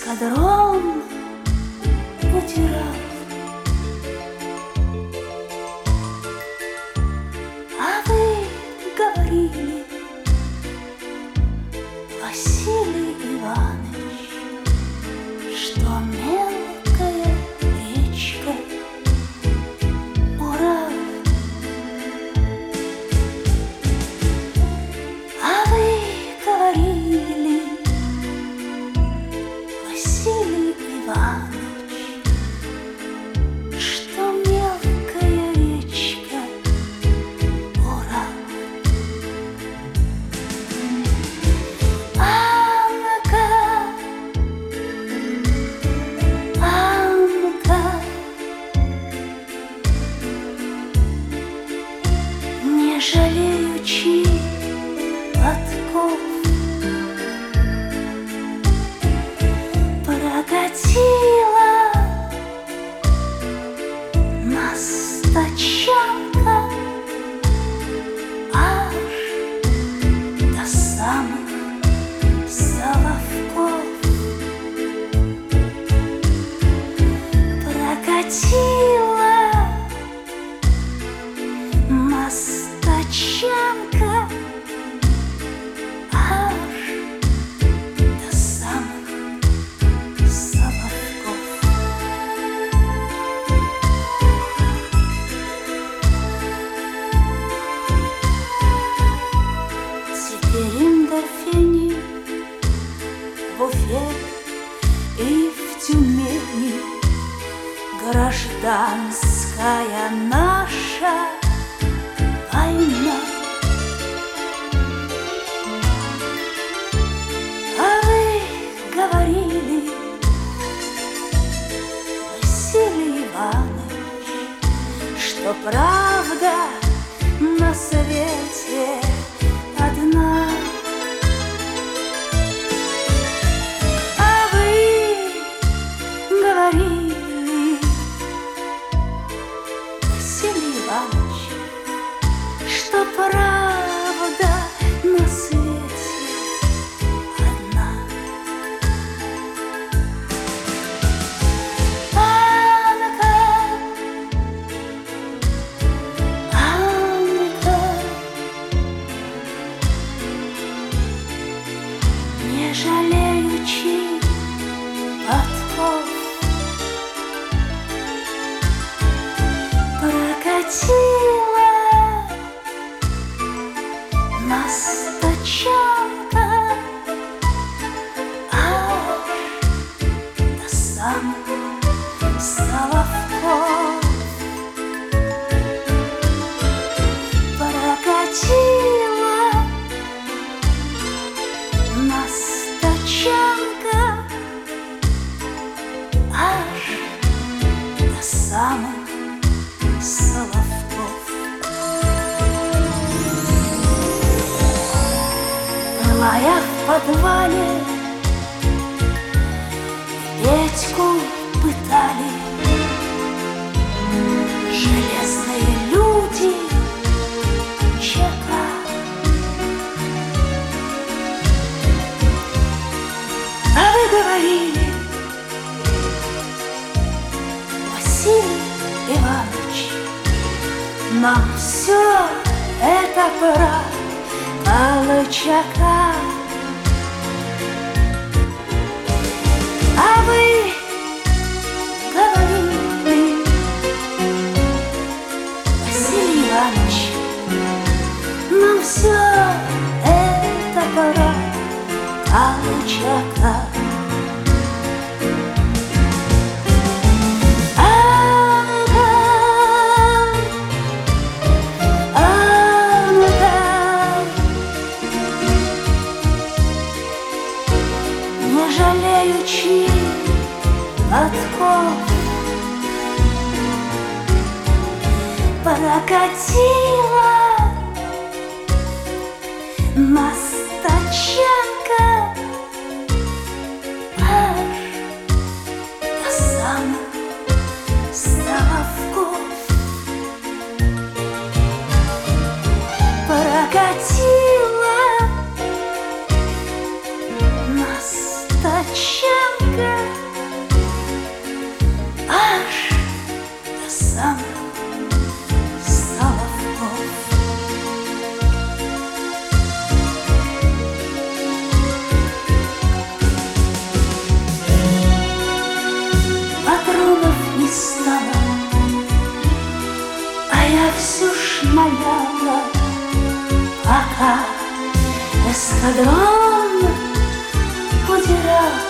эскадрон утирал. А вы говорили, Василий Иванович, что мелкая речка Урал. А вы говорили, Василий Иванович, что мелкая речка Урал. Анка, Анка, не жалеючи подков, прокатила нас тачанка аж до самых Соловков. Прокатила нас тачанка аж до самых Соловков. Теперь эндорфини в Уфе и в Тюмени гражданская наша война. А вы говорили, Василий Иванович, что правда на свете одна. А вы говорили, Василий Иванович, что правда на свете одна. Анка, Анка, не жалеючи подков, прокатила нас тачанка аж до самых Соловков. Прокатила нас тачанка аж до самых Соловков. Была в подвале, Петьку пытали железные люди ЧК. А вы говорили, Василий Иванович, нам все это пора Колчака. А вы говорили, Василий Иванович, нам все это пора Колчака. Не жалеючи подков, прокатила нас тачанка аж до самых Соловков. Прокатила нас тачанка эскадрон удирал